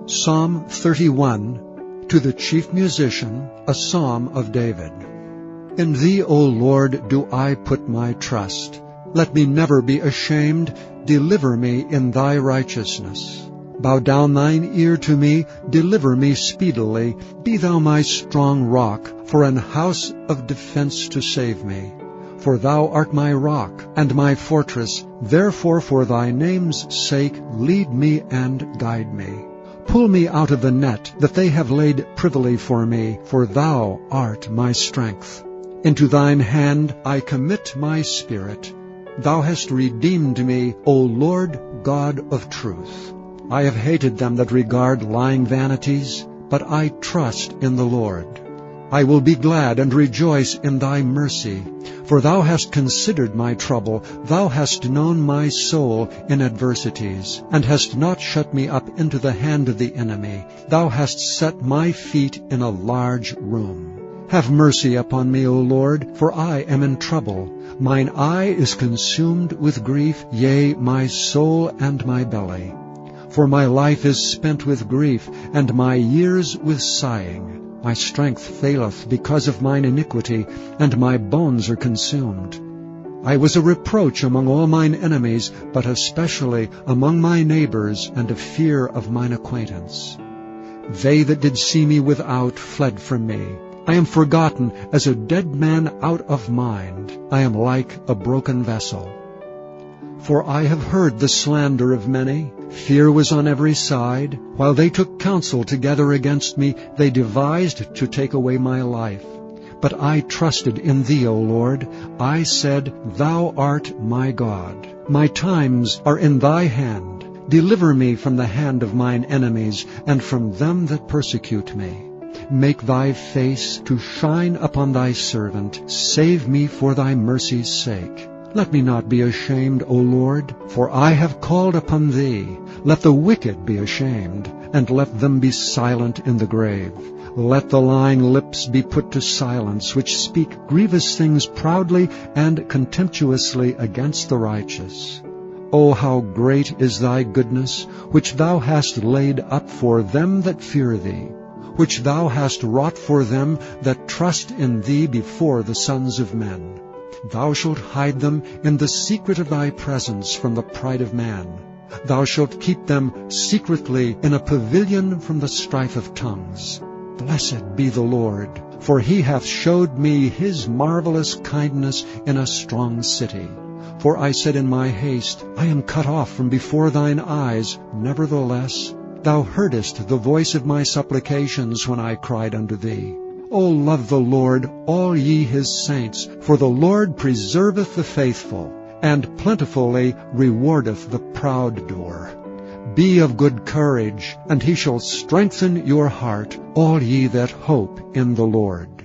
Psalm 31, to the chief musician, a psalm of David. In Thee, O Lord, do I put my trust. Let me never be ashamed. Deliver me in Thy righteousness. Bow down Thine ear to me. Deliver me speedily. Be Thou my strong rock, for an house of defense to save me. For Thou art my rock and my fortress. Therefore for Thy name's sake lead me and guide me. Pull me out of the net that they have laid privily for me, for Thou art my strength. Into Thine hand I commit my spirit. Thou hast redeemed me, O Lord God of truth. I have hated them that regard lying vanities, but I trust in the Lord. I will be glad and rejoice in Thy mercy, for Thou hast considered my trouble. Thou hast known my soul in adversities, and hast not shut me up into the hand of the enemy. Thou hast set my feet in a large room. Have mercy upon me, O Lord, for I am in trouble. Mine eye is consumed with grief, yea, my soul and my belly. For my life is spent with grief, and my years with sighing. My strength faileth because of mine iniquity, and my bones are consumed. I was a reproach among all mine enemies, but especially among my neighbors, and a fear of mine acquaintance. They that did see me without fled from me. I am forgotten as a dead man out of mind. I am like a broken vessel. For I have heard the slander of many. Fear was on every side. While they took counsel together against me, they devised to take away my life. But I trusted in Thee, O Lord. I said, Thou art my God. My times are in Thy hand. Deliver me from the hand of mine enemies, and from them that persecute me. Make Thy face to shine upon Thy servant. Save me for Thy mercy's sake. Let me not be ashamed, O Lord, for I have called upon Thee. Let the wicked be ashamed, and let them be silent in the grave. Let the lying lips be put to silence, which speak grievous things proudly and contemptuously against the righteous. O how great is Thy goodness, which Thou hast laid up for them that fear Thee, which Thou hast wrought for them that trust in Thee before the sons of men. Thou shalt hide them in the secret of Thy presence from the pride of man. Thou shalt keep them secretly in a pavilion from the strife of tongues. Blessed be the Lord, for He hath showed me His marvelous kindness in a strong city. For I said in my haste, I am cut off from before Thine eyes. Nevertheless, Thou heardest the voice of my supplications when I cried unto Thee. O love the Lord, all ye His saints, for the Lord preserveth the faithful, and plentifully rewardeth the proud doer. Be of good courage, and He shall strengthen your heart, all ye that hope in the Lord.